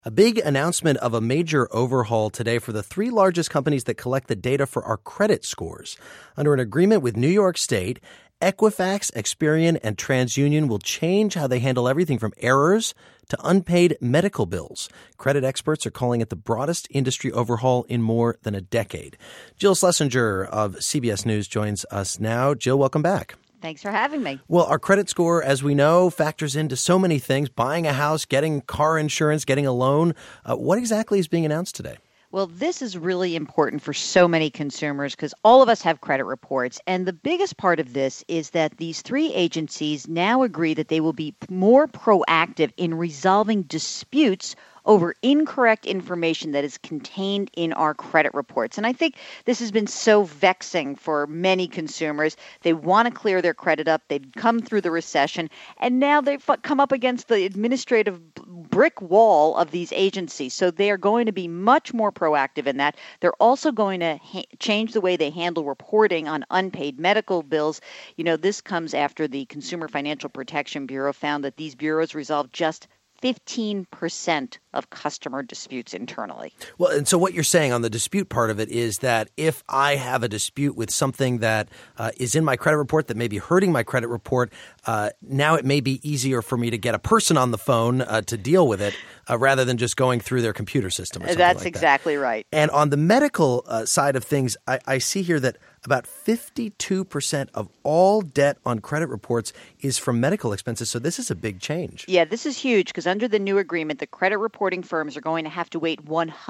A big announcement of a major overhaul today for the three largest companies that collect the data for our credit scores. Under an agreement with New York State, Equifax, Experian, and TransUnion will change how they handle everything from errors to unpaid medical bills. Credit experts are calling it the broadest industry overhaul in more than a decade. Jill Schlesinger of CBS News joins us now. Jill, welcome back. Thanks for having me. Well, our credit score, as we know, factors into so many things, buying a house, getting car insurance, getting a loan. What exactly is being announced today? Well, this is really important for so many consumers because all of us have credit reports. And the biggest part of this is that these three agencies now agree that they will be more proactive in resolving disputes over incorrect information that is contained in our credit reports. And I think this has been so vexing for many consumers. They want to clear their credit up. They've come through the recession, and now they've come up against the administrative brick wall of these agencies. So they are going to be much more proactive in that. They're also going to change the way they handle reporting on unpaid medical bills. You know, this comes after the Consumer Financial Protection Bureau found that these bureaus resolve just 15% of customer disputes internally. Well, and so what you're saying on the dispute part of it is that if I have a dispute with something that is in my credit report that may be hurting my credit report, now it may be easier for me to get a person on the phone to deal with it rather than just going through their computer system or something That's like exactly that. Right. And on the medical side of things, I see here that about 52% of all debt on credit reports is from medical expenses. So this is a big change. Yeah, this is huge because under the new agreement, the credit reporting firms are going to have to wait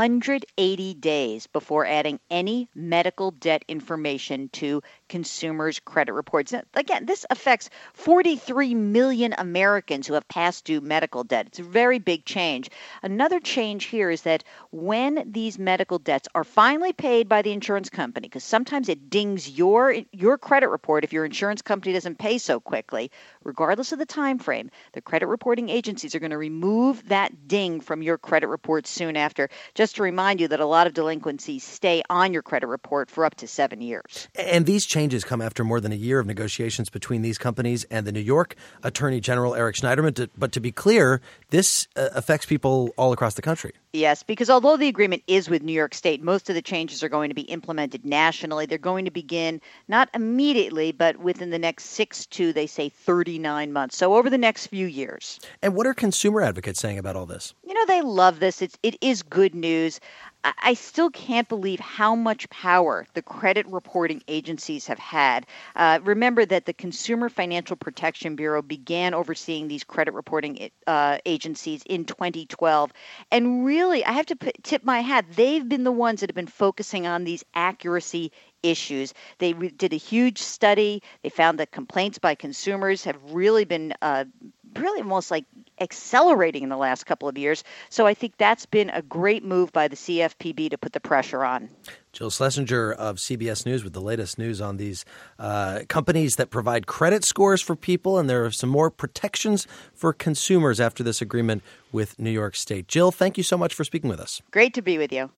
180 days before adding any medical debt information to consumers' credit reports. Now, again, this affects 43 million Americans who have past due medical debt. It's a very big change. Another change here is that when these medical debts are finally paid by the insurance company, because sometimes it dings your credit report if your insurance company doesn't pay so quickly, regardless of the time frame, the credit reporting agencies are going to remove that ding from your credit report soon after. Just to remind you that a lot of delinquencies stay on your credit report for up to 7 years. And these changes come after more than a year of negotiations between these companies and the New York Attorney General Eric Schneiderman. But to be clear, this affects people all across the country. Yes, because although the agreement is with New York State, most of the changes are going to be implemented nationally. They're going to begin not immediately, but within the next 6 to, they say, 39 months. So over the next few years. And what are consumer advocates saying about all this? You know, they love this. It is good news. I still can't believe how much power the credit reporting agencies have had. Remember that the Consumer Financial Protection Bureau began overseeing these credit reporting agencies in 2012. And really, I have to tip my hat. They've been the ones that have been focusing on these accuracy issues. They did a huge study. They found that complaints by consumers have really been really almost like accelerating in the last couple of years. So I think that's been a great move by the CFPB to put the pressure on. Jill Schlesinger of CBS News with the latest news on these companies that provide credit scores for people. And there are some more protections for consumers after this agreement with New York State. Jill, thank you so much for speaking with us. Great to be with you.